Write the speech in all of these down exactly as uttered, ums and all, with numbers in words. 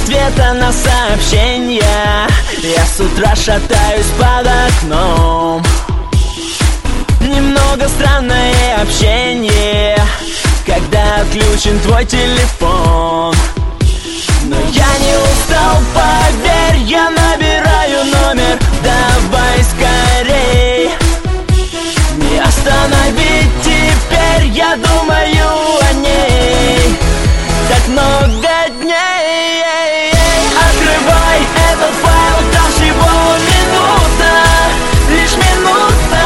ответа на сообщения. Я с утра шатаюсь под окном. Немного странное общение, когда отключен твой телефон. Но я не устал, поверь, я набираю номер. Давай скорей, не остановить теперь, я думаю о ней так много дней. Открывай этот файл, там всего минута, лишь минута.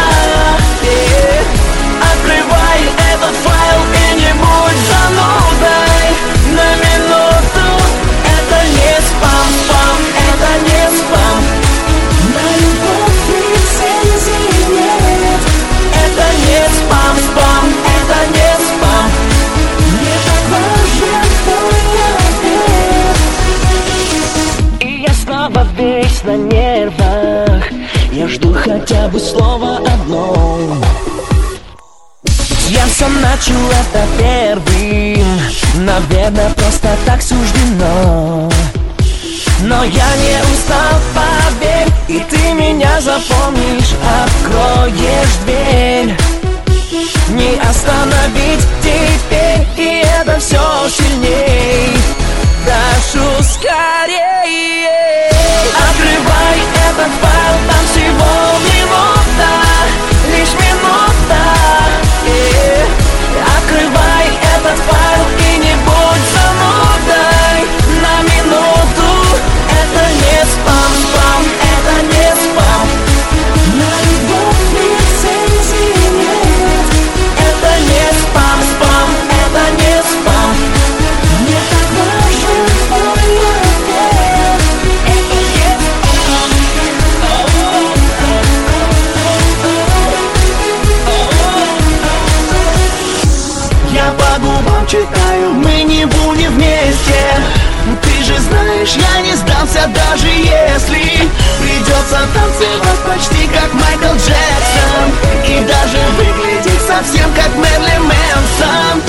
Открывай этот файл и не будь занудой на минуту. Это не спам, спам, это не спам. На любовь лицензии нет. Это не спам, спам, это не спам. Мне так важен твой ответ. И я снова весь на нервах. Я жду хотя бы слова одно. Я сам начал это первым. Наверное, просто так суждено. Но я не устал, поверь, и ты меня запомнишь. Откроешь дверь, не остановить теперь. И это все сильней. Прошу скорее. Открывай этот файл, там всего минута, лишь минута. Открывай этот файл и не будь занудой на минуту. Это не спам, спам, это не спам. На любовь лицензии нет. Это не спам, спам, это не спам. Мне так важен твой ответ. Это не спам. Я по губам читаю, мы не будем вместе. Ты же знаешь, я не сдамся, даже если придется танцевать почти как Майкл Джексон и даже выглядеть совсем как Мэрилин Мэнсон.